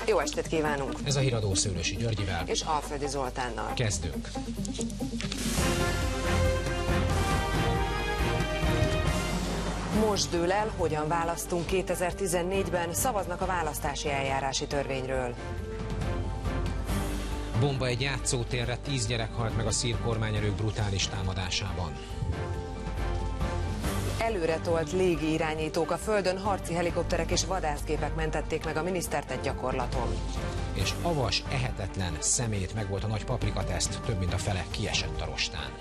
Jó estét kívánunk! Ez a híradó Szőlősi Györgyivel és Alföldi Zoltánnal. Kezdünk. Most dől el, hogyan választunk 2014-ben, szavaznak a választási eljárási törvényről. Bomba egy játszótérre, 10 gyerek halt meg a szír kormányerők brutális támadásában. Előretolt légi irányítók a földön, harci helikopterek és vadászgépek mentették meg a minisztert egy gyakorlaton. És avas, ehetetlen szemét megvolt a nagy paprikateszt, több mint a fele kiesett a rostán.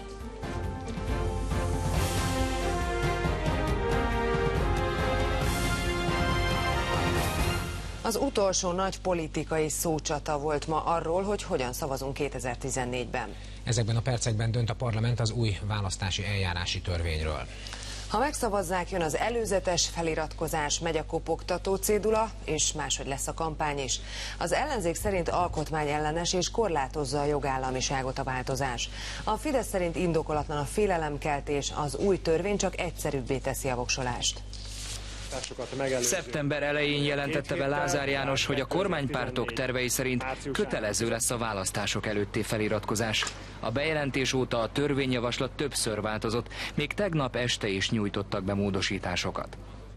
Az utolsó nagy politikai szócsata volt ma arról, hogy hogyan szavazunk 2014-ben. Ezekben a percekben dönt a parlament az új választási eljárási törvényről. Ha megszavazzák, jön az előzetes feliratkozás, megy a kopogtató cédula, és máshogy lesz a kampány is. Az ellenzék szerint alkotmányellenes és korlátozza a jogállamiságot a változás. A Fidesz szerint indokolatlan a félelemkeltés, az új törvény csak egyszerűbbé teszi a voksolást. Szeptember elején jelentette be Lázár János, hogy a kormánypártok tervei szerint kötelező lesz a választások előtti feliratkozás. A bejelentés óta a törvényjavaslat többször változott, még tegnap este is nyújtottak be módosításokat.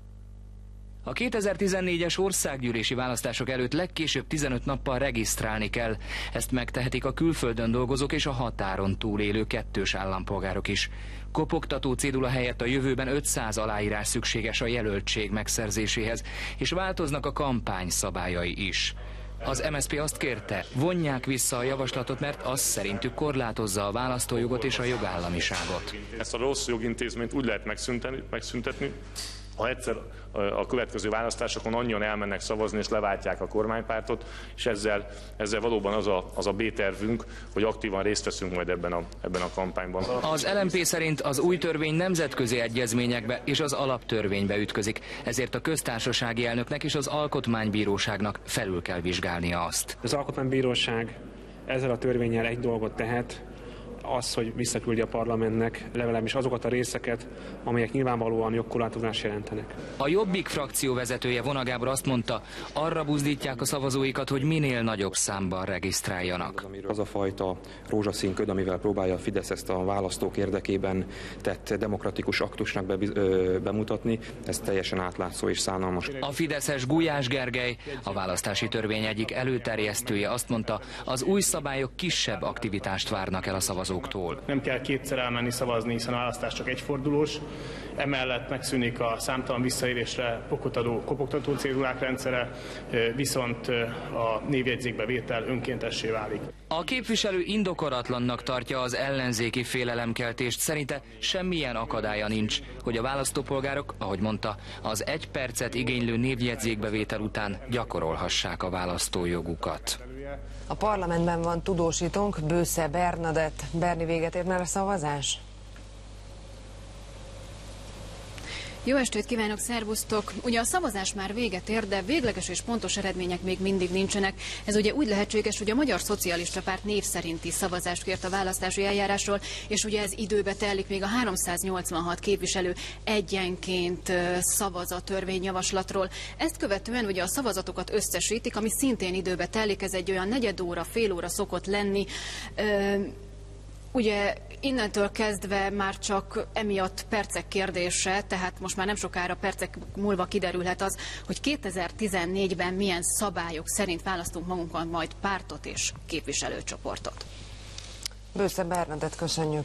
A 2014-es országgyűlési választások előtt legkésőbb 15 nappal regisztrálni kell. Ezt megtehetik a külföldön dolgozók és a határon túlélő kettős állampolgárok is. Kopogtató cédula helyett a jövőben 500 aláírás szükséges a jelöltség megszerzéséhez, és változnak a kampány szabályai is. Az MSZP azt kérte, vonják vissza a javaslatot, mert az szerintük korlátozza a választójogot és a jogállamiságot. Ezt a rossz jogintézményt úgy lehet megszüntetni, ha egyszer a következő választásokon annyian elmennek szavazni és leváltják a kormánypártot, és ezzel valóban az a B-tervünk, hogy aktívan részt veszünk majd ebben a kampányban. Az LMP szerint az új törvény nemzetközi egyezményekbe és az alaptörvénybe ütközik, ezért a köztársasági elnöknek és az alkotmánybíróságnak felül kell vizsgálnia azt. Az alkotmánybíróság ezzel a törvénnyel egy dolgot tehet, az, hogy visszaküldi a parlamentnek legalábbis azokat a részeket, amelyek nyilvánvalóan jogkorlátozást jelentenek. A Jobbik frakció vezetője Vona Gábor azt mondta, arra buzdítják a szavazóikat, hogy minél nagyobb számban regisztráljanak. Az a fajta rózsaszín köd, amivel próbálja a Fidesz ezt a választók érdekében tett demokratikus aktusnak bemutatni, ez teljesen átlátszó és szánalmas. A fideszes Gulyás Gergely, a választási törvény egyik előterjesztője azt mondta, az új szabályok kisebb aktivitást várnak el a szavazóktól. Nem kell kétszer elmenni szavazni, hiszen a választás csak egyfordulós. Emellett megszűnik a számtalan visszaélésre kopogtató cédulák rendszere, viszont a névjegyzékbevétel önkéntessé válik. A képviselő indokolatlannak tartja az ellenzéki félelemkeltést, szerinte semmilyen akadálya nincs, hogy a választópolgárok, ahogy mondta, az 1 percet igénylő névjegyzékbevétel után gyakorolhassák a választójogukat. A parlamentben van tudósítónk, Bősze Bernadett. Berni, véget ért már a szavazás? Jó estét kívánok, szervusztok! Ugye a szavazás már véget ér, de végleges és pontos eredmények még mindig nincsenek. Ez ugye úgy lehetséges, hogy a Magyar Szocialista Párt név szerinti szavazást kért a választási eljárásról, és ugye ez időbe telik, még a 386 képviselő egyenként szavaz a törvényjavaslatról. Ezt követően ugye a szavazatokat összesítik, ami szintén időbe telik, ez egy olyan negyed óra, fél óra szokott lenni. Ugye innentől kezdve már csak emiatt percek kérdése, tehát most már nem sokára percek múlva kiderülhet az, hogy 2014-ben milyen szabályok szerint választunk magunkon majd pártot és képviselőcsoportot. Bősze Bernadett, köszönjük.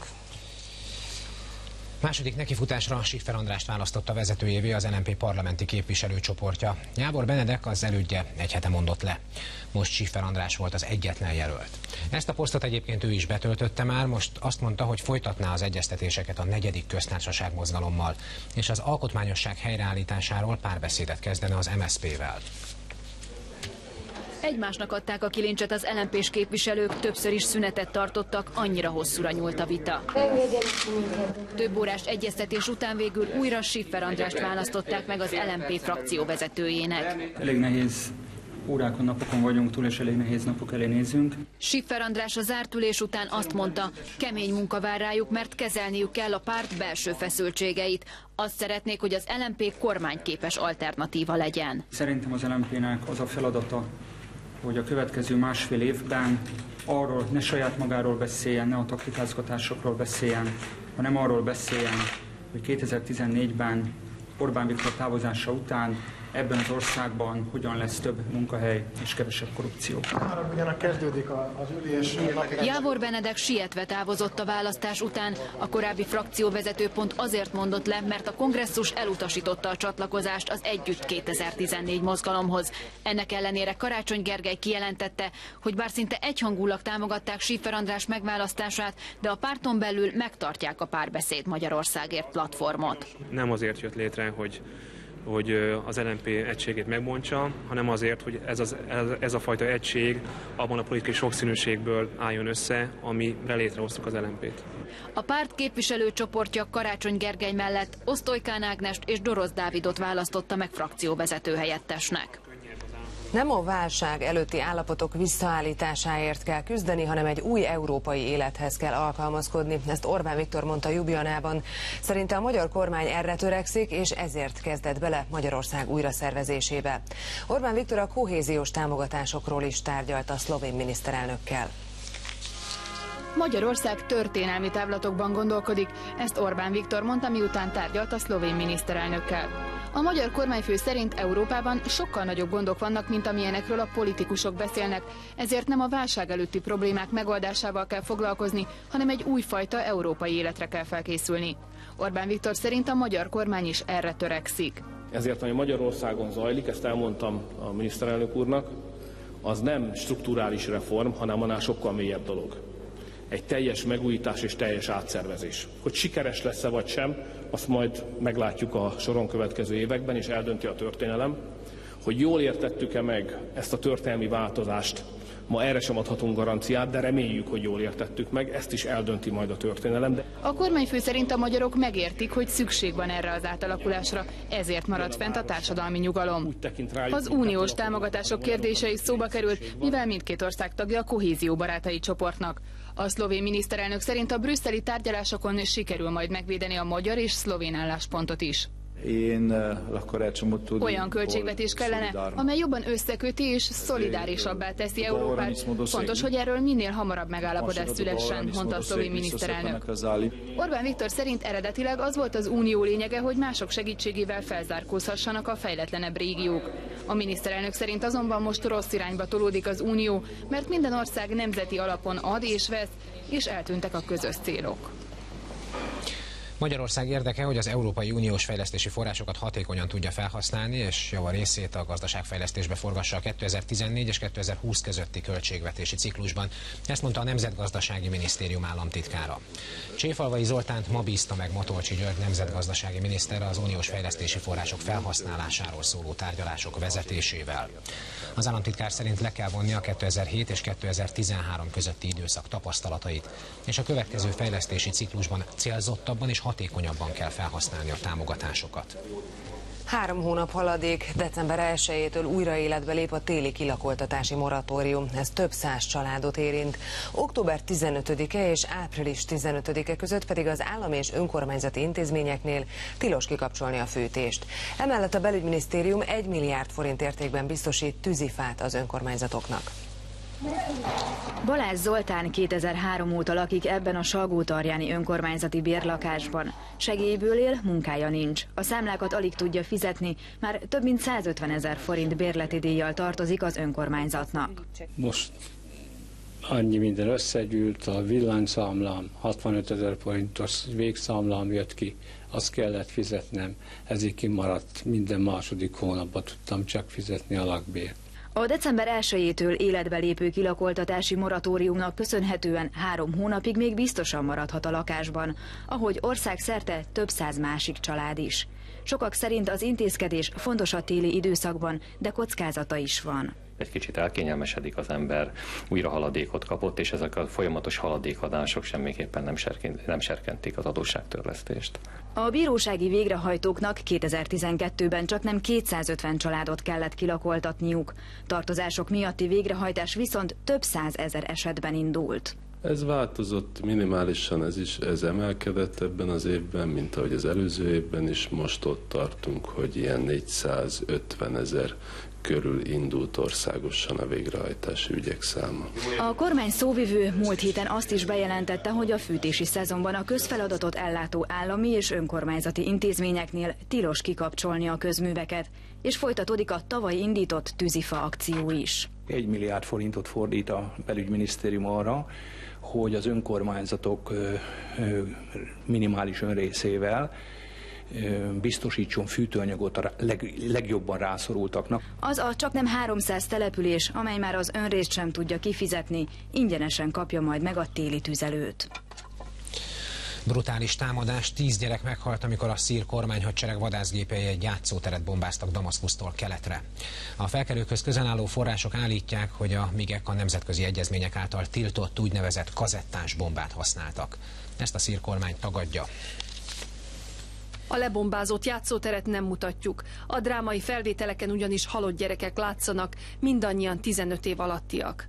Második nekifutásra Schiffer Andrást választotta vezetőjévé az LMP parlamenti képviselőcsoportja. Jábor Benedek, az elődje, egy hete mondott le. Most Schiffer András volt az egyetlen jelölt. Ezt a posztot egyébként ő is betöltötte már, most azt mondta, hogy folytatná az egyeztetéseket a 4. köztársaság mozgalommal, és az alkotmányosság helyreállításáról párbeszédet kezdene az MSZP-vel. Egymásnak adták a kilincset az LMP-s képviselők, többször is szünetet tartottak, annyira hosszúra nyúlt a vita. Több órás egyeztetés után végül újra Schiffer Andrást választották meg az LMP frakció vezetőjének. Elég nehéz órákon, napokon vagyunk túl, és elég nehéz napok elé nézünk. Schiffer András a zárt ülés után azt mondta, kemény munka vár rájuk, mert kezelniük kell a párt belső feszültségeit. Azt szeretnék, hogy az LMP kormányképes alternatíva legyen. Szerintem az LMP-nek az a feladata, hogy a következő másfél évben arról ne saját magáról beszéljen, ne a taktikázgatásokról beszéljen, hanem arról beszéljen, hogy 2014-ben Orbán Viktor távozása után ebben az országban hogyan lesz több munkahely és kevesebb korrupció. Ugyanak kezdődik az ülés. Jávor Benedek sietve távozott a választás után. A korábbi frakcióvezető pont azért mondott le, mert a kongresszus elutasította a csatlakozást az Együtt 2014 mozgalomhoz. Ennek ellenére Karácsony Gergely kijelentette, hogy bár szinte egyhangulag támogatták Schiffer András megválasztását, de a párton belül megtartják a Párbeszéd Magyarországért platformot. Nem azért jött létre, hogy az LMP egységét megbontsa, hanem azért, hogy ez a fajta egység abban a politikai sokszínűségből álljon össze, amire létrehoztuk az LMP-t. A párt képviselőcsoportja Karácsony Gergely mellett Osztolykán Ágnest és Dorosz Dávidot választotta meg frakcióvezető helyettesnek. Nem a válság előtti állapotok visszaállításáért kell küzdeni, hanem egy új európai élethez kell alkalmazkodni. Ezt Orbán Viktor mondta Ljubljanában. Szerinte a magyar kormány erre törekszik, és ezért kezdett bele Magyarország újraszervezésébe. Orbán Viktor a kohéziós támogatásokról is tárgyalt a szlovén miniszterelnökkel. Magyarország történelmi távlatokban gondolkodik, ezt Orbán Viktor mondta, miután tárgyalt a szlovén miniszterelnökkel. A magyar kormányfő szerint Európában sokkal nagyobb gondok vannak, mint amilyenekről a politikusok beszélnek, ezért nem a válság előtti problémák megoldásával kell foglalkozni, hanem egy újfajta európai életre kell felkészülni. Orbán Viktor szerint a magyar kormány is erre törekszik. Ezért, ami Magyarországon zajlik, ezt elmondtam a miniszterelnök úrnak, az nem strukturális reform, hanem annál sokkal mélyebb dolog. Egy teljes megújítás és teljes átszervezés. Hogy sikeres lesz-e vagy sem, azt majd meglátjuk a soron következő években, és eldönti a történelem. Hogy jól értettük-e meg ezt a történelmi változást, ma erre sem adhatunk garanciát, de reméljük, hogy jól értettük meg, ezt is eldönti majd a történelem. A kormányfő szerint a magyarok megértik, hogy szükség van erre az átalakulásra, ezért marad fent a társadalmi nyugalom. Az uniós támogatások kérdése is szóba került, mivel mindkét ország tagja a kohézió barátai csoportnak. A szlovén miniszterelnök szerint a brüsszeli tárgyalásokon sikerül majd megvédeni a magyar és szlovén álláspontot is. Olyan költségvetés kellene, amely jobban összeköti és szolidárisabbá teszi Európát. Fontos, hogy erről minél hamarabb megállapodás szülessen, mondta a szlovén miniszterelnök. Orbán Viktor szerint eredetileg az volt az unió lényege, hogy mások segítségével felzárkózhassanak a fejletlenebb régiók. A miniszterelnök szerint azonban most rossz irányba tolódik az unió, mert minden ország nemzeti alapon ad és vesz, és eltűntek a közös célok. Magyarország érdeke, hogy az Európai Uniós fejlesztési forrásokat hatékonyan tudja felhasználni, és java részét a gazdaságfejlesztésbe forgassa a 2014 és 2020 közötti költségvetési ciklusban. Ezt mondta a Nemzetgazdasági Minisztérium államtitkára. Cséfalvai Zoltánt ma bízta meg Matolcsy György nemzetgazdasági miniszter az uniós fejlesztési források felhasználásáról szóló tárgyalások vezetésével. Az államtitkár szerint le kell vonni a 2007 és 2013 közötti időszak tapasztalatait, és a következő fejlesztési ciklusban célzottabban és hatékonyabban kell felhasználni a támogatásokat. 3 hónap haladék, december 1-től újra életbe lép a téli kilakoltatási moratórium. Ez több száz családot érint. Október 15-e és április 15-e között pedig az állami és önkormányzati intézményeknél tilos kikapcsolni a fűtést. Emellett a belügyminisztérium 1 milliárd forint értékben biztosít tűzifát az önkormányzatoknak. Balázs Zoltán 2003 óta lakik ebben a Salgótarjáni önkormányzati bérlakásban. Segélyből él, munkája nincs. A számlákat alig tudja fizetni, már több mint 150 000 forint bérleti díjjal tartozik az önkormányzatnak. Most annyi minden összegyűlt, a villanyszámlám, 65 000 forintos végszámlám jött ki, azt kellett fizetnem, ezért kimaradt, minden második hónapban tudtam csak fizetni a lakbért. A december 1-től életbe lépő kilakoltatási moratóriumnak köszönhetően 3 hónapig még biztosan maradhat a lakásban, ahogy országszerte több száz másik család is. Sokak szerint az intézkedés fontos a téli időszakban, de kockázata is van. Egy kicsit elkényelmesedik az ember, újra haladékot kapott, és ezek a folyamatos haladékadások semmiképpen nem serkentik az adósságtörlesztést. A bírósági végrehajtóknak 2012-ben csaknem 250 családot kellett kilakoltatniuk. Tartozások miatti végrehajtás viszont több 100 000 esetben indult. Ez változott minimálisan, ez emelkedett ebben az évben, mint ahogy az előző évben is. Most ott tartunk, hogy ilyen 450 000 körül indult országosan a végrehajtási ügyek száma. A kormány szóvivő múlt héten azt is bejelentette, hogy a fűtési szezonban a közfeladatot ellátó állami és önkormányzati intézményeknél tilos kikapcsolni a közműveket, és folytatódik a tavaly indított tűzifa akció is. 1 milliárd forintot fordít a belügyminisztérium arra, hogy az önkormányzatok minimális önrészével biztosítson fűtőanyagot a legjobban rászorultaknak. Az a csaknem 300 település, amely már az önrészt sem tudja kifizetni, ingyenesen kapja majd meg a téli tüzelőt. Brutális támadás, 10 gyerek meghalt, amikor a szír kormányhadsereg vadászgépei egy játszóteret bombáztak Damaszkusztól keletre. A felkelőkhöz közel álló források állítják, hogy a MIG-ek a nemzetközi egyezmények által tiltott úgynevezett kazettás bombát használtak. Ezt a szír kormány tagadja. A lebombázott játszóteret nem mutatjuk. A drámai felvételeken ugyanis halott gyerekek látszanak, mindannyian 15 év alattiak.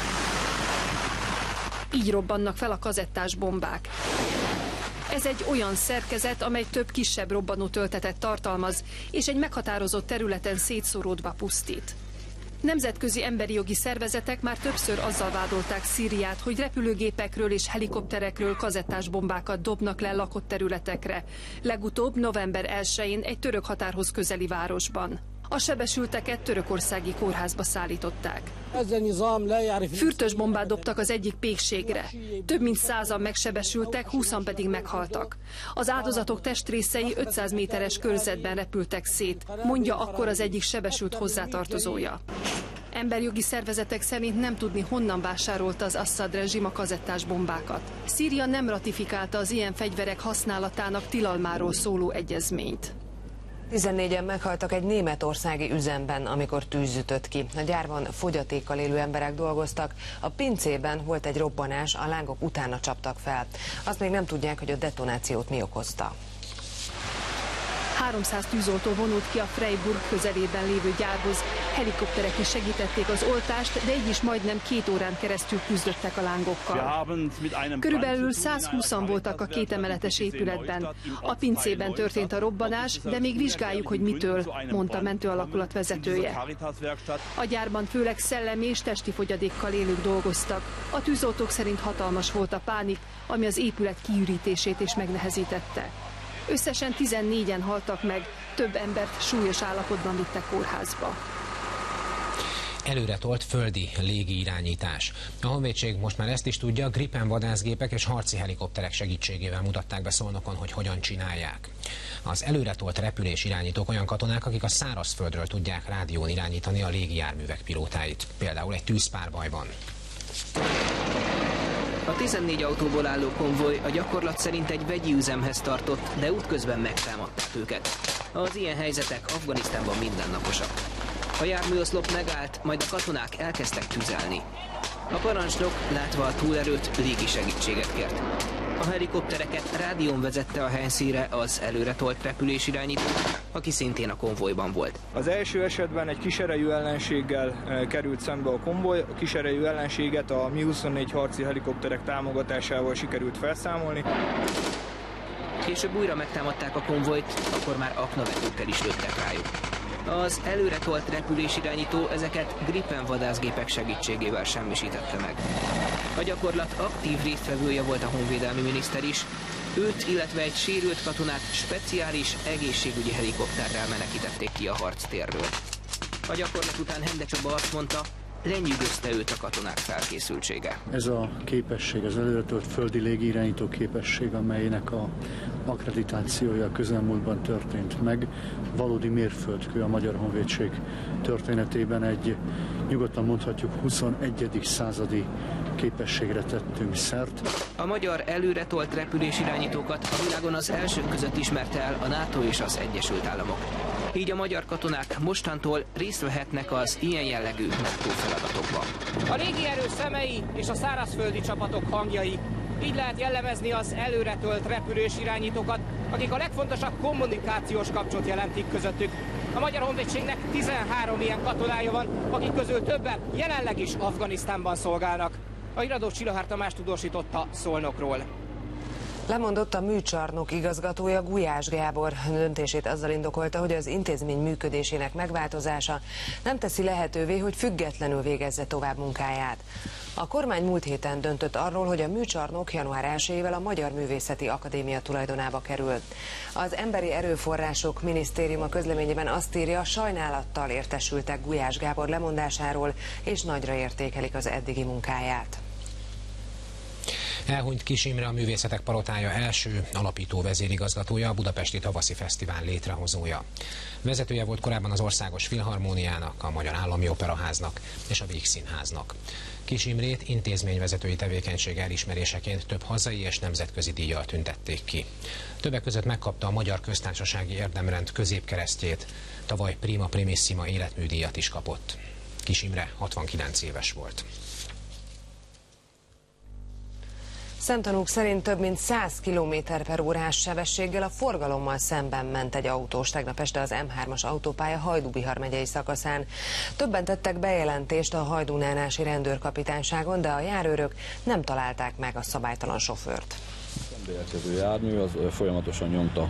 Így robbannak fel a kazettás bombák. Ez egy olyan szerkezet, amely több kisebb robbanótöltetet tartalmaz, és egy meghatározott területen szétszóródva pusztít. Nemzetközi emberi jogi szervezetek már többször azzal vádolták Szíriát, hogy repülőgépekről és helikopterekről kazettás bombákat dobnak le lakott területekre. Legutóbb november 1-én egy török határhoz közeli városban. A sebesülteket törökországi kórházba szállították. Fürtös bombát dobtak az egyik pékségre. Több mint 100-an megsebesültek, 20-an pedig meghaltak. Az áldozatok testrészei 500 méteres körzetben repültek szét, mondja akkor az egyik sebesült hozzátartozója. Emberjogi szervezetek szerint nem tudni, honnan vásárolta az Assad rezsim a kazettás bombákat. Szíria nem ratifikálta az ilyen fegyverek használatának tilalmáról szóló egyezményt. 14-en meghaltak egy németországi üzemben, amikor tűz ütött ki. A gyárban fogyatékkal élő emberek dolgoztak, a pincében volt egy robbanás, a lángok utána csaptak fel. Azt még nem tudják, hogy a detonációt mi okozta. 300 tűzoltó vonult ki a Freiburg közelében lévő gyárhoz. Helikopterek is segítették az oltást, de így is majdnem 2 órán keresztül küzdöttek a lángokkal. Körülbelül 120-an voltak a 2 emeletes épületben. A pincében történt a robbanás, de még vizsgáljuk, hogy mitől, mondta mentőalakulat vezetője. A gyárban főleg szellemi és testi fogyatékkal élők dolgoztak. A tűzoltók szerint hatalmas volt a pánik, ami az épület kiürítését is megnehezítette. Összesen 14-en haltak meg, több embert súlyos állapotban vittek kórházba. Előretolt földi légi irányítás. A honvédség most már ezt is tudja, Gripen vadászgépek és harci helikopterek segítségével mutatták be Szolnokon, hogy hogyan csinálják. Az előretolt repülés irányítók olyan katonák, akik a szárazföldről tudják rádión irányítani a légijárművek pilótáit, például egy tűzpárbajban. A 14 autóból álló konvoj a gyakorlat szerint egy vegyi üzemhez tartott, de útközben megtámadták őket. Az ilyen helyzetek Afganisztánban mindennaposak. A járműoszlop megállt, majd a katonák elkezdtek tüzelni. A parancsnok, látva a túlerőt, légi segítséget kért. A helikoptereket rádión vezette a helyszínre az előretolt repülésirányító, aki szintén a konvojban volt. Az első esetben egy kiserejű ellenséggel került szembe a konvoj. A kiserejű ellenséget a Mi-24 harci helikopterek támogatásával sikerült felszámolni. Később újra megtámadták a konvojt, akkor már aknavetőkkel is lőttek rájuk. Az előretolt repülésirányító ezeket Gripen vadászgépek segítségével semmisítette meg. A gyakorlat aktív résztvevője volt a honvédelmi miniszter is. Őt, illetve egy sérült katonát speciális egészségügyi helikopterrel menekítették ki a harctérről. A gyakorlat után Hende Csaba azt mondta, lenyűgözte őt a katonák felkészültsége. Ez a képesség, az előretolt földi légirányító képesség, amelynek a akkreditációja a közelmúltban történt meg, valódi mérföldkő a Magyar Honvédség történetében. Egy, nyugodtan mondhatjuk, 21. századi képességre tettünk szert. A magyar előretolt repülésirányítókat a világon az elsők között ismerte el a NATO és az Egyesült Államok. Így a magyar katonák mostantól részt vehetnek az ilyen jellegű NATO feladatokban. A légierő szemei és a szárazföldi csapatok hangjai. Így lehet jellemezni az előretolt repülésirányítókat, akik a legfontosabb kommunikációs kapcsot jelentik közöttük. A Magyar Honvédségnek 13 ilyen katonája van, akik közül többen jelenleg is Afganisztánban szolgálnak. A Iradó Csilahár Tamás tudósította Szolnokról. Lemondott a műcsarnok igazgatója, Gulyás Gábor. Döntését azzal indokolta, hogy az intézmény működésének megváltozása nem teszi lehetővé, hogy függetlenül végezze tovább munkáját. A kormány múlt héten döntött arról, hogy a műcsarnok január 1-ével a Magyar Művészeti Akadémia tulajdonába kerül. Az Emberi Erőforrások Minisztériuma közleményében azt írja, sajnálattal értesültek Gulyás Gábor lemondásáról, és nagyra értékelik az eddigi munkáját. Elhunyt Kiss Imre, a Művészetek Palotája első alapító vezérigazgatója, a Budapesti Tavaszi Fesztivál létrehozója. Vezetője volt korábban az Országos Filharmóniának, a Magyar Állami Operaháznak és a Vígszínháznak. Kiss Imrét intézményvezetői tevékenysége elismeréseként több hazai és nemzetközi díjjal tüntették ki. Többek között megkapta a Magyar Köztársasági Érdemrend középkeresztjét, tavaly Prima Primissima életműdíjat is kapott. Kiss Imre 69 éves volt. Szemtanúk szerint több mint 100 km/h sebességgel a forgalommal szemben ment egy autós tegnap este az M3-as autópálya Hajdú-Bihar megyei szakaszán. Többen tettek bejelentést a hajdúnánási rendőrkapitányságon, de a járőrök nem találták meg a szabálytalan sofőrt. A érkező jármű az folyamatosan nyomta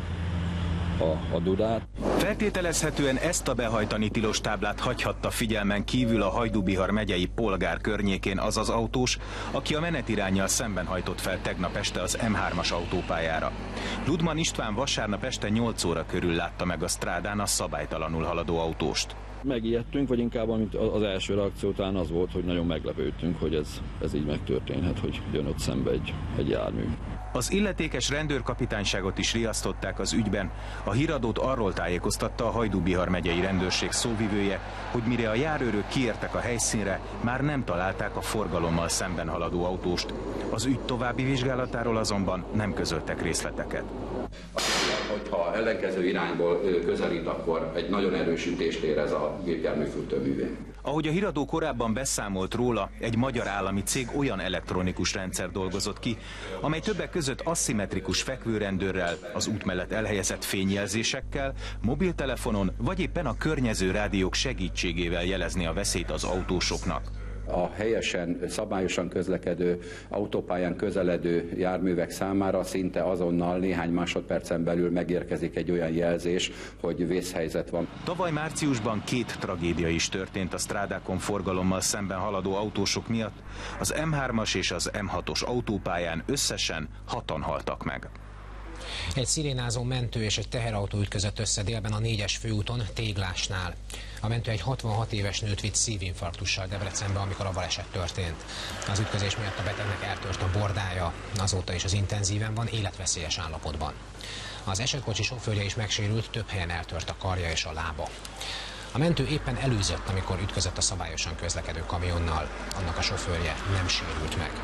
a dudát. Feltételezhetően ezt a behajtani tilos táblát hagyhatta figyelmen kívül a Hajdú-Bihar megyei Polgár környékén az az autós, aki a menetiránnyal szemben hajtott fel tegnap este az M3-as autópályára. Ludman István vasárnap este 8 óra körül látta meg a strádán a szabálytalanul haladó autóst. Megijedtünk, vagy inkább az első reakció után az volt, hogy nagyon meglepődtünk, hogy ez így megtörténhet, hogy jön ott szembe egy jármű. Az illetékes rendőrkapitányságot is riasztották az ügyben. A híradót arról tájékoztatta a Hajdú-Bihar megyei rendőrség szóvivője, hogy mire a járőrök kiértek a helyszínre, már nem találták a forgalommal szemben haladó autóst. Az ügy további vizsgálatáról azonban nem közöltek részleteket. Hogyha ellenkező irányból közelít, akkor egy nagyon erős ütést érez a gépjármű fűtőművén. Ahogy a híradó korábban beszámolt róla, egy magyar állami cég olyan elektronikus rendszer dolgozott ki, amely többek között aszimmetrikus fekvőrendőrrel, az út mellett elhelyezett fényjelzésekkel, mobiltelefonon vagy éppen a környező rádiók segítségével jelezni a veszélyt az autósoknak. A helyesen, szabályosan közlekedő, autópályán közeledő járművek számára szinte azonnal néhány másodpercen belül megérkezik egy olyan jelzés, hogy vészhelyzet van. Tavaly márciusban 2 tragédia is történt a strádákon forgalommal szemben haladó autósok miatt. Az M3-as és az M6-os autópályán összesen 6-an haltak meg. Egy szirénázó mentő és egy teherautó ütközött össze délben a 4-es főúton, Téglásnál. A mentő egy 66 éves nőt vitt szívinfarktussal Debrecenbe, amikor a baleset történt. Az ütközés miatt a betegnek eltört a bordája, azóta is az intenzíven van, életveszélyes állapotban. Az esetkocsi sofőrje is megsérült, több helyen eltört a karja és a lába. A mentő éppen előzött, amikor ütközött a szabályosan közlekedő kamionnal. Annak a sofőrje nem sérült meg.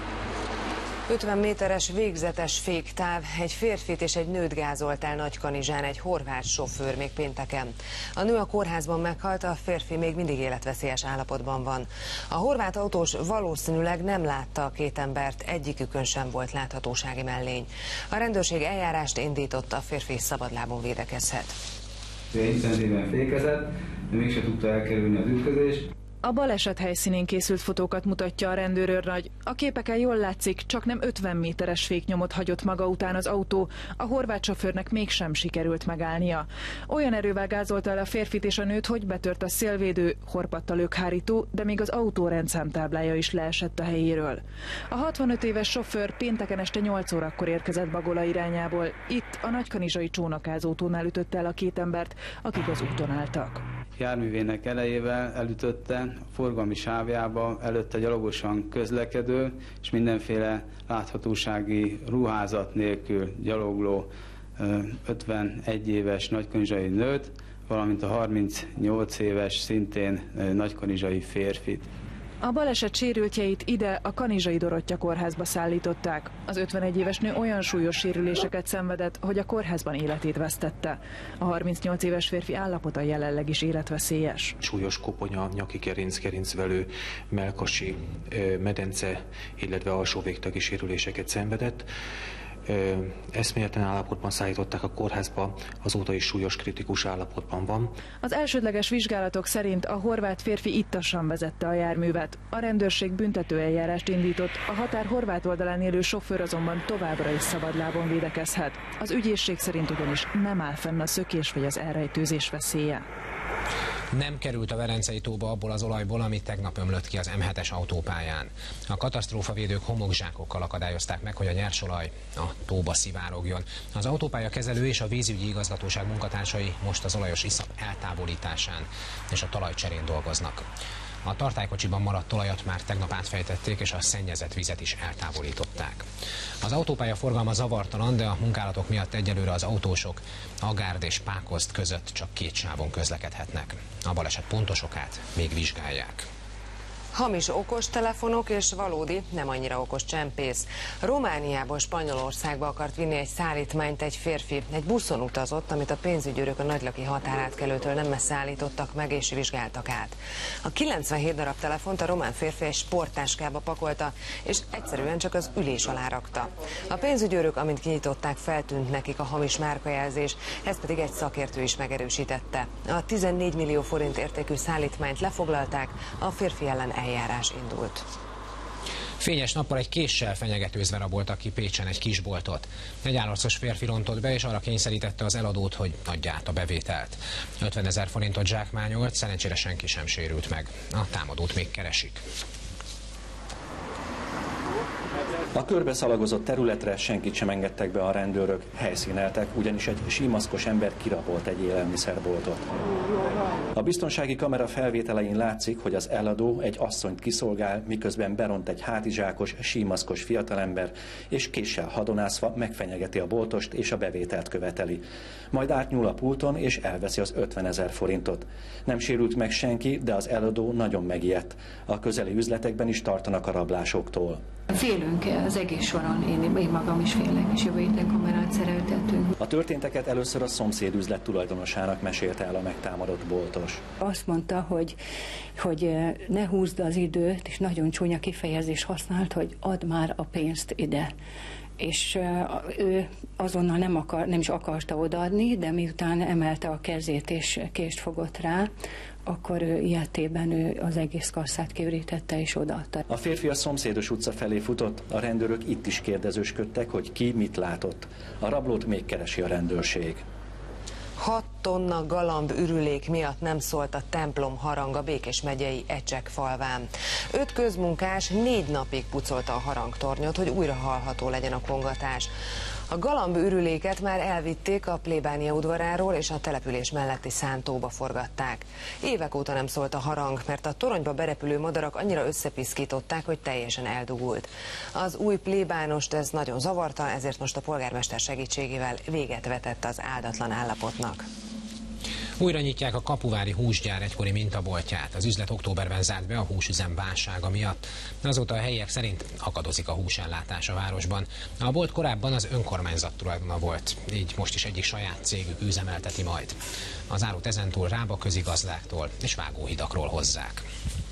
50 méteres végzetes féktáv, egy férfit és egy nőt gázolt el Nagykanizsán egy horvát sofőr még pénteken. A nő a kórházban meghalt, a férfi még mindig életveszélyes állapotban van. A horvát autós valószínűleg nem látta a két embert, egyikükön sem volt láthatósági mellény. A rendőrség eljárást indított, a férfi szabadlábon védekezhet. Intenzíven fékezett, de mégsem tudta elkerülni az ütközést. A baleset helyszínén készült fotókat mutatja a rendőrőrnagy. A képeken jól látszik, csak nem 50 méteres féknyomot hagyott maga után az autó, a horvát sofőrnek mégsem sikerült megállnia. Olyan erővel gázolta el a férfit és a nőt, hogy betört a szélvédő, horpadt a lökhárító, de még az autó rendszámtáblája is leesett a helyéről. A 65 éves sofőr pénteken este 8 órakor érkezett Bagola irányából. Itt a nagykanizsai csónakázótónál ütötte el a két embert, akik az úton álltak. Járművének elejével elütötte a forgalmi sávjába előtte gyalogosan közlekedő és mindenféle láthatósági ruházat nélkül gyalogló 51 éves nagykanizsai nőt, valamint a 38 éves szintén nagykanizsai férfit. A baleset sérültjeit ide a Kanizsai Dorottya kórházba szállították. Az 51 éves nő olyan súlyos sérüléseket szenvedett, hogy a kórházban életét vesztette. A 38 éves férfi állapota jelenleg is életveszélyes. Súlyos koponya, nyaki gerinc, gerincvelő, mellkasi, medence, illetve alsó végtagi sérüléseket szenvedett. eszméletlen állapotban szállították a kórházba, azóta is súlyos kritikus állapotban van. Az elsődleges vizsgálatok szerint a horvát férfi ittasan vezette a járművet. A rendőrség büntetőeljárást indított, a határ horvát oldalán élő sofőr azonban továbbra is szabadlábon védekezhet. Az ügyészség szerint ugyanis nem áll fenn a szökés vagy az elrejtőzés veszélye. Nem került a Verencei tóba abból az olajból, ami tegnap ömlött ki az M7-es autópályán. A katasztrófavédők homokzsákokkal akadályozták meg, hogy a nyersolaj a tóba szivárogjon. Az autópálya kezelő és a vízügyi igazgatóság munkatársai most az olajos iszap eltávolításán és a talajcserén dolgoznak. A tartálykocsiban maradt olajat már tegnap átfejtették, és a szennyezett vizet is eltávolították. Az autópálya forgalma zavartalan, de a munkálatok miatt egyelőre az autósok Agárd és Pákozd között csak 2 sávon közlekedhetnek. A baleset pontos okát még vizsgálják. Hamis okostelefonok és valódi, nem annyira okos csempész. Romániából Spanyolországba akart vinni egy szállítmányt egy férfi. Egy buszon utazott, amit a pénzügyőrök a nagylaki határátkelőtől nem messze állítottak meg és vizsgáltak át. A 97 darab telefont a román férfi egy sporttáskába pakolta, és egyszerűen csak az ülés alá rakta. A pénzügyőrök, amint kinyitották, feltűnt nekik a hamis márkajelzés, ezt pedig egy szakértő is megerősítette. A 14 millió forint értékű szállítmányt lefoglalták, a férfi ellen eljárás indult. Fényes nappal egy késsel fenyegetőzve raboltak ki Pécsen egy kisboltot. Egy állarcos férfi rontott be, és arra kényszerítette az eladót, hogy adja át a bevételt. 50 000 forintot zsákmányolt, szerencsére senki sem sérült meg. A támadót még keresik. A körbeszalagozott területre senkit sem engedtek be a rendőrök, helyszíneltek, ugyanis egy símaszkos ember kirabolt egy élelmiszerboltot. A biztonsági kamera felvételein látszik, hogy az eladó egy asszonyt kiszolgál, miközben beront egy hátizsákos, símaszkos fiatalember, és késsel hadonászva megfenyegeti a boltost és a bevételt követeli. Majd átnyúl a pulton és elveszi az 50 000 forintot. Nem sérült meg senki, de az eladó nagyon megijedt. A közeli üzletekben is tartanak a rablásoktól. Félünk az egész soron, én magam is félek, és jövő héten kamerát szereltettünk. A történteket először a szomszéd üzlet tulajdonosának mesélte el a megtámadott boltos. Azt mondta, hogy ne húzd az időt, és nagyon csúnya kifejezés használt, hogy add már a pénzt ide. És ő azonnal nem is akarta odaadni, de miután emelte a kezét és kést fogott rá, akkor ilyetében ő az egész kasszát kiürítette és odaadta. A férfi a szomszédos utca felé futott, a rendőrök itt is kérdezősködtek, hogy ki mit látott. A rablót még keresi a rendőrség. 6 tonna galamb ürülék miatt nem szólt a templom harang a Békés megyei Ecsek-falván. 5 közmunkás 4 napig pucolta a harangtornyot, hogy újra hallható legyen a kongatás. A galamb ürüléket már elvitték a plébánia udvaráról, és a település melletti szántóba forgatták. Évek óta nem szólt a harang, mert a toronyba berepülő madarak annyira összepiszkították, hogy teljesen eldugult. Az új plébánost ez nagyon zavarta, ezért most a polgármester segítségével véget vetett az áldatlan állapotnak. Újra nyitják a kapuvári húsgyár egykori mintaboltját. Az üzlet októberben zárt be a húsüzem válsága miatt. Azóta a helyiek szerint akadozik a húsellátás a városban. A bolt korábban az önkormányzat tulajdona volt, így most is egyik saját cégük üzemelteti majd. Az árut ezentúl Rába közigazdáktól és vágóhidakról hozzák.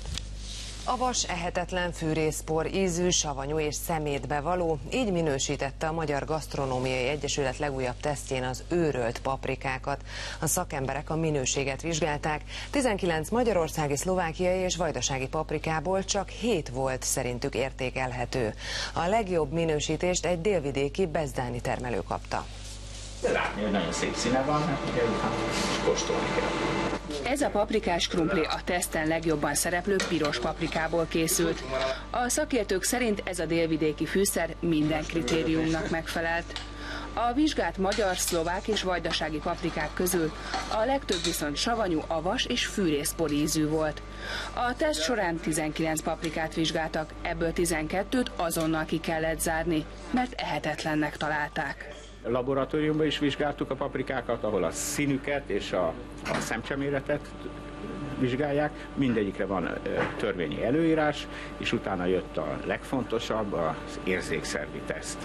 A vas ehetetlen fűrészpor ízű, savanyú és szemétbe való, így minősítette a Magyar Gasztronómiai Egyesület legújabb tesztjén az őrölt paprikákat. A szakemberek a minőséget vizsgálták, 19 magyarországi, szlovákiai és vajdasági paprikából csak 7 volt szerintük értékelhető. A legjobb minősítést egy délvidéki bezdáni termelő kapta. Látni, hogy nagyon szép színe van, hát ugye utána kóstolni kell. Ez a paprikás krumpli a teszten legjobban szereplő piros paprikából készült. A szakértők szerint ez a délvidéki fűszer minden kritériumnak megfelelt. A vizsgált magyar, szlovák és vajdasági paprikák közül a legtöbb viszont savanyú, avas és fűrészpor ízű volt. A teszt során 19 paprikát vizsgáltak, ebből 12-t azonnal ki kellett zárni, mert ehetetlennek találták. Laboratóriumban is vizsgáltuk a paprikákat, ahol a színüket és a szemcseméretet vizsgálják. Mindegyikre van törvényi előírás, és utána jött a legfontosabb, az érzékszervi teszt.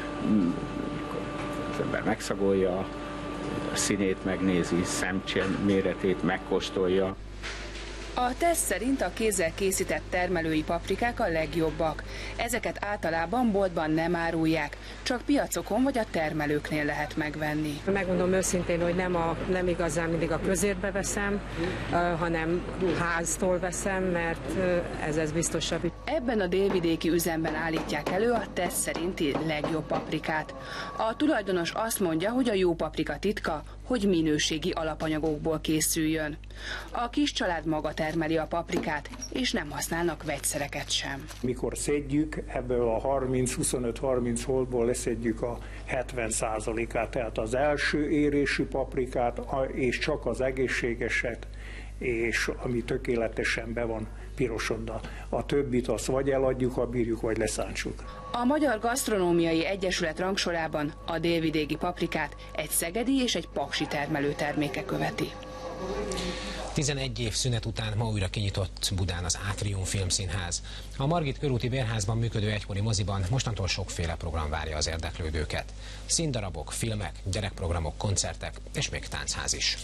Az ember megszagolja, a színét megnézi, szemcseméretét megkóstolja. A teszt szerint a kézzel készített termelői paprikák a legjobbak. Ezeket általában boltban nem árulják, csak piacokon vagy a termelőknél lehet megvenni. Megmondom őszintén, hogy nem igazán mindig a közértbe veszem, hanem háztól veszem, mert ez biztosabb. Ebben a délvidéki üzemben állítják elő a teszt szerinti legjobb paprikát. A tulajdonos azt mondja, hogy a jó paprika titka, hogy minőségi alapanyagokból készüljön. A kis család maga termeli a paprikát, és nem használnak vegyszereket sem. Mikor szedjük, ebből a 25-30 holtból leszedjük a 70%-át, tehát az első érésű paprikát, és csak az egészségeset, és ami tökéletesen be van pirosodva. A többit azt vagy eladjuk, ha bírjuk, vagy leszántsuk. A Magyar Gasztronómiai Egyesület rangsorában a délvidéki paprikát egy szegedi és egy paksi termelő terméke követi. 11 év szünet után ma újra kinyitott Budán az Átrium Filmszínház. A Margit körúti bérházban működő egykori moziban mostantól sokféle program várja az érdeklődőket. Színdarabok, filmek, gyerekprogramok, koncertek és még táncház is.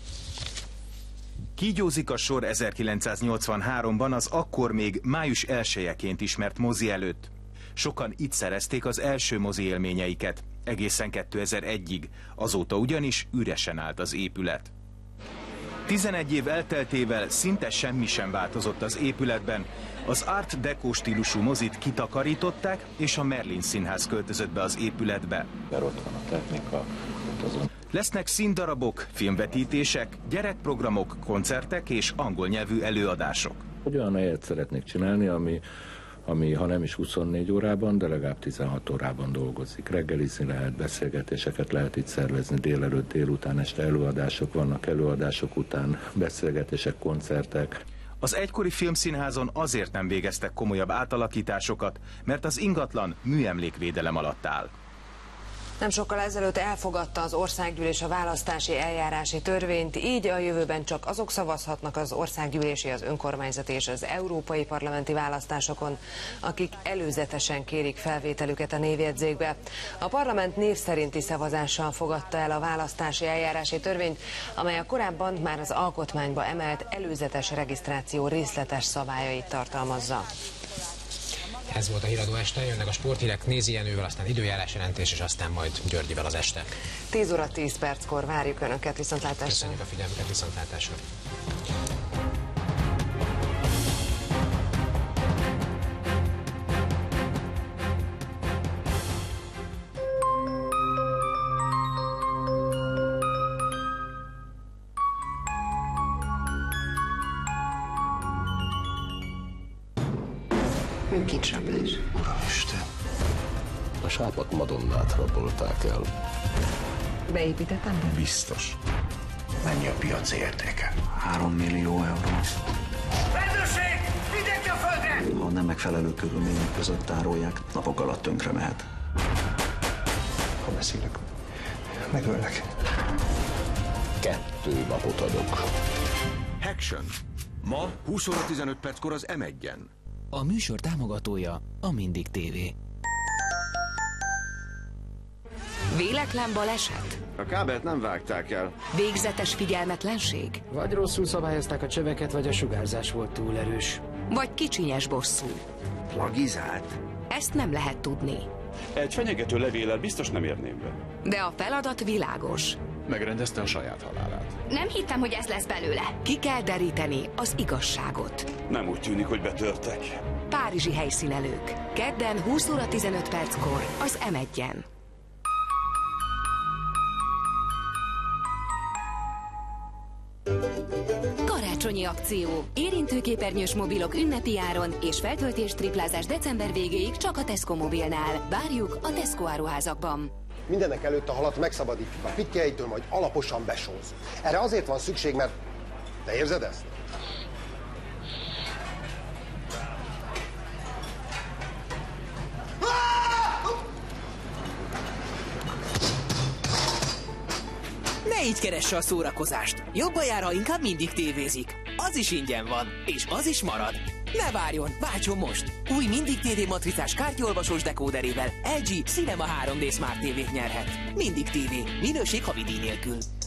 Kígyózik a sor 1983-ban az akkor még május 1-jeként ismert mozi előtt. Sokan itt szerezték az első mozi élményeiket, egészen 2001-ig, azóta ugyanis üresen állt az épület. 11 év elteltével szinte semmi sem változott az épületben. Az Art Deco stílusú mozit kitakarították, és a Merlin Színház költözött be az épületbe. Ott van a technika, Lesznek színdarabok, filmvetítések, gyerekprogramok, koncertek és angol nyelvű előadások. Olyan helyet szeretnék csinálni, ami ha nem is 24 órában, de legalább 16 órában dolgozik. Reggelizni lehet, beszélgetéseket lehet itt szervezni, délelőtt, délután, este előadások vannak, előadások után beszélgetések, koncertek. Az egykori filmszínházon azért nem végeztek komolyabb átalakításokat, mert az ingatlan műemlékvédelem alatt áll. Nem sokkal ezelőtt elfogadta az országgyűlés a választási eljárási törvényt, így a jövőben csak azok szavazhatnak az országgyűlési, az önkormányzati és az európai parlamenti választásokon, akik előzetesen kérik felvételüket a névjegyzékbe. A parlament név szerinti szavazással fogadta el a választási eljárási törvényt, amely a korábban már az alkotmányba emelt előzetes regisztráció részletes szabályait tartalmazza. Ez volt a Híradó este, jönnek a sporthírek, Nézi Jenővel, aztán időjárás jelentés, és aztán majd Györgyivel az este. 10 óra 10 perckor várjuk Önöket, viszontlátásra. Köszönjük a figyelmüket, viszontlátásra. Önkéntrablás. Uramisten! A sápat Madonnát rabolták el. Beépítettem? Biztos. Mennyi a piaci értéke? 3 millió euró. Rendőrség! Mindenki a földre! Ha nem megfelelő körülmények között tárolják, napok alatt tönkre mehet. Ha beszélek, megöllek. 2 napot adok. Action. Ma 20 óra 15 perckor az M1-en. A műsor támogatója a Mindig TV. Véletlen baleset? A kábelt nem vágták el. Végzetes figyelmetlenség? Vagy rosszul szabályozták a csöveket, vagy a sugárzás volt túl erős. Vagy kicsinyes bosszú? Plagizált? Ezt nem lehet tudni. Egy fenyegető levéllel biztos nem érném be. De a feladat világos. Megrendezte a saját halálát. Nem hittem, hogy ez lesz belőle. Ki kell deríteni az igazságot. Nem úgy tűnik, hogy betörtek. Párizsi helyszínelők. Kedden 20 óra 15 perckor az M1-en. Karácsonyi akció. Érintőképernyős mobilok ünnepi áron és feltöltés triplázás december végéig csak a Tesco mobilnál. Várjuk a Tesco áruházakban. Mindenek előtt a halat megszabadítjuk a pikkjeitől, majd alaposan besózzuk. Erre azért van szükség, mert... Te érzed ezt? Ne így keresse a szórakozást. Jobban jár, ha inkább Mindig tévézik. Az is ingyen van, és az is marad. Ne várjon, váltson most! Új Mindig TV matricás kártyaolvasós dekóderével LG Cinema 3D Smart TV-t nyerhet. Mindig TV. Minőség havidíj nélkül.